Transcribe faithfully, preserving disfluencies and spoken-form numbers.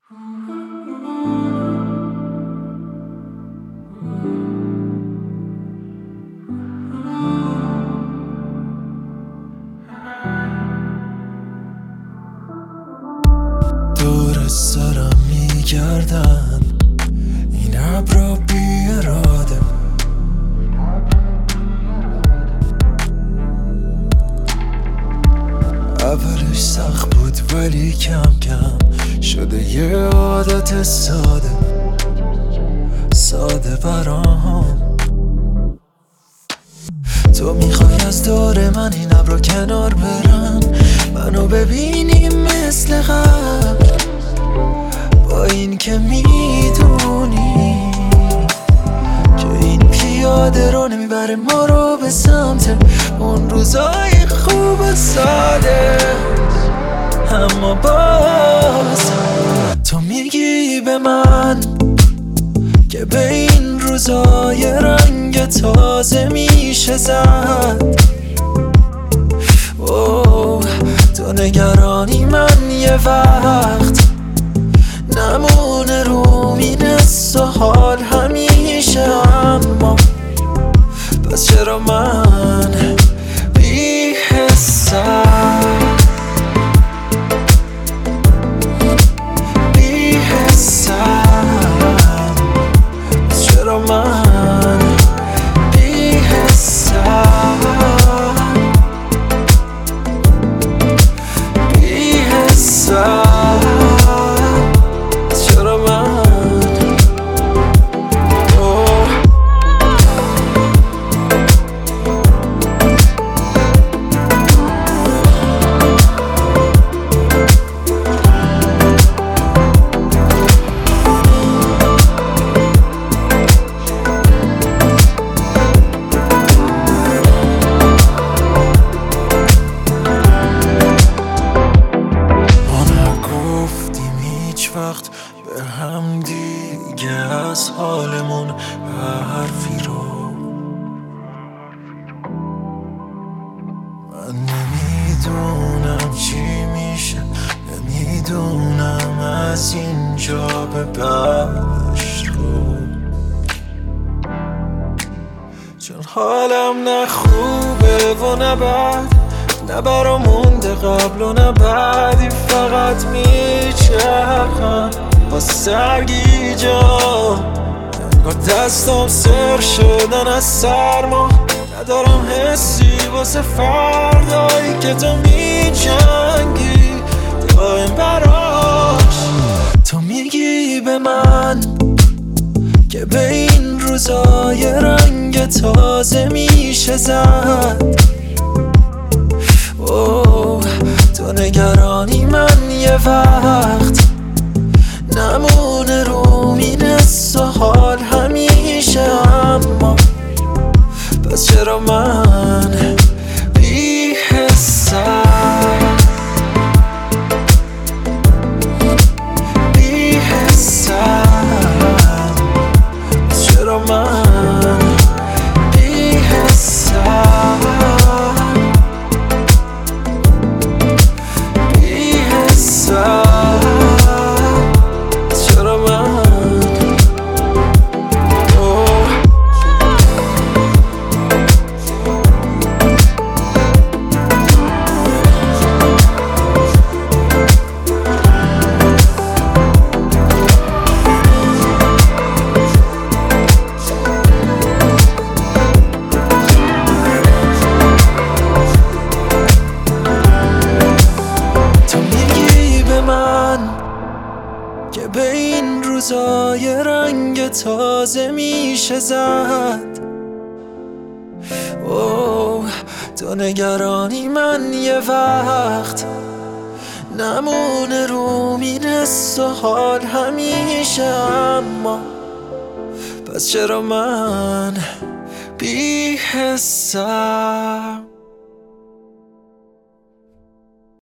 دور سرم میگردن این ابرا بی اراده، اولش سخت بود ولی کم کم شده یه عادت ساده ساده برام. تو میخوای از دور من این ابرا کنار برن، منو ببینی مثل قبل، با این که میدونی که این پیاده رو نمیبره ما رو به سمت اون روزای خوب و ساده. اما باز تو میگی به من که به این روزای رنگ تازه میشه زد. اوه تو نگرانی من یه وقت نمونه رو مینست و حال همیشه، اما پس چرا من بی حسم بی حسم پس چرا من بی حسم بی حسم وقت به هم دیگه از حالمون حرفی رو من نمیدونم چی میشه، نمیدونم از اینجا به بعدش رو، چون حالم نه خوبه و نه بد، نه برا مونده قبل و نه بعدی، فقط میچرخم با سرگیجا، انگار دستم سر شدن از سرما، ندارم حسی واسه فردایی که تو میجنگی دائم براش. تو میگی به من که به این روزای رنگ تازه میشه زد. اوه تو نگرانی من یه وقت نمونه رو مینست و حال همیشه، اما پس چرا من بی حسم بی حسم پس چرا من بی حسم که به این روزای رنگ تازه میشه زد. اوه تو نگرانی من یه وقت نمونه رو مینست و حال همیشه، اما پس چرا من بی حسم